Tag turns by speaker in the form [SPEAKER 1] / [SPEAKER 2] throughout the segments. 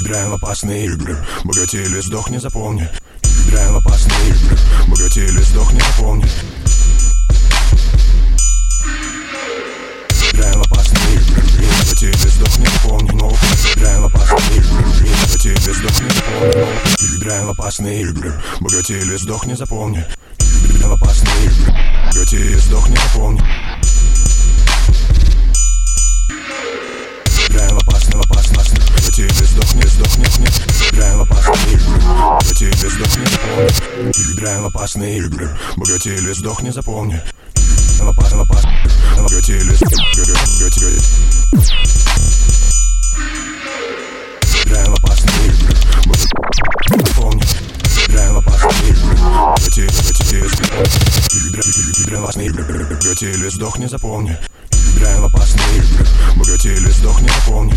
[SPEAKER 1] Играем в опасные игры, богатей или сдохни, запомни. Играем в опасные игры, богатей или сдохни, запомни. Играем в опасные игры, богатей или сдохни, запомни. Играем в опасные игры, богатей или сдохни, запомни. Играем в опасные игры, богатей или сдохни, запомни. Играем в опасные игры, богатей или сдохни, запомни. Играем в опасные, богатей или сдохни, Играем в опасные игры, богатей или сдохни, запомни. Играем в опасные игры, богатей или сдохни, запомни. Опасный, богатей или сдохни. Играем в опасные игры, запомни. Играем в опасные игры, богатей или сдохни, запомни. Играем в опасные игры, богатей или сдохни, запомни.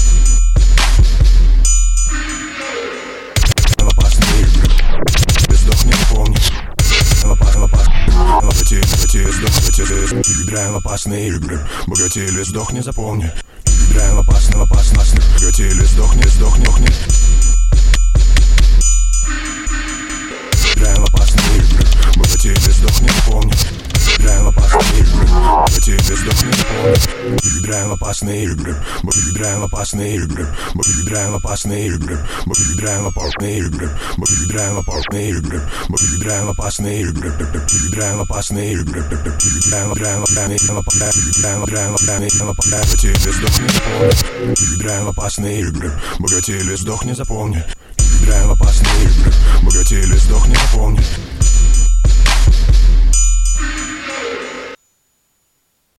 [SPEAKER 1] В опасные игры, сдохни, запомни. Играем в опасные игры, богатей или сдохни, запомни. Играем в опасный, богатей или сдохни, Играем в опасные игры, богатей или сдохни, запомни. Играем в опасные игры, богатей или сдохни, запомни. Играем в опасные игры, играем в опасные игры, играем в опасные игры, играем в опасные игры, играем в опасные игры, играем в опасные игры, играем в опасные игры, богатей или сдохни, запомни. Играем в опасные игры, богатей или сдохни, запомни. Играем в опасные игры, богатей или сдохни, запомни.